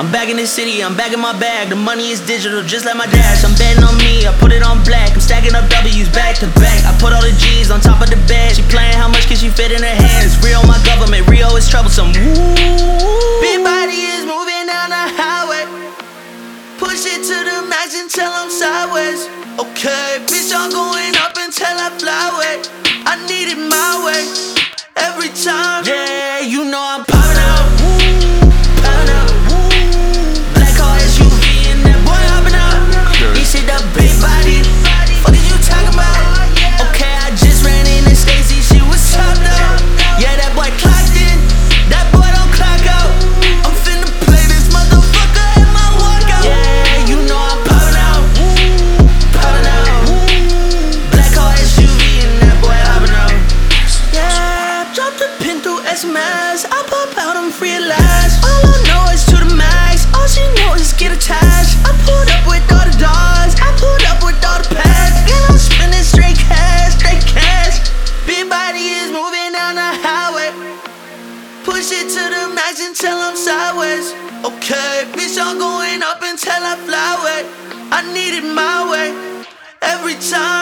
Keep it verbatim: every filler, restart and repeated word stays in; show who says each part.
Speaker 1: I'm back in the city, I'm back in my bag. The money is digital, just like my dash. I'm betting on me, I put it on black. I'm stacking up W's back to back. I put all the G's on top of the bed. She playing how much can she fit in her hands. Rio my government, Rio is troublesome. Woo. Big body is moving down the highway. Push it to the max until I'm sideways. Okay, bitch, I'm going up until I fly away. I need it my way every time. Yeah, you know I'm popping out. Popping out. Black car S U V and that boy hopping out. He said the big body. Fuck is you talking about? Okay, I just ran into Stacy. She was top up. Yeah, that boy clocked in. That boy don't clock out. I'm finna play this motherfucker in my walkout. Yeah, you know I'm popping out. Popping out. Black car S U V and that boy hopping out. Yeah, drop the pin through S M S. I pop out, I'm free at last. All I know is to the max. All she knows is get attached. I pulled up with all the dogs. I pulled up with all the packs. And I'm spending straight cash, straight cash. Big body is moving down the highway. Push it to the max until I'm sideways. Okay, bitch, I'm going up until I fly away. I need it my way every time.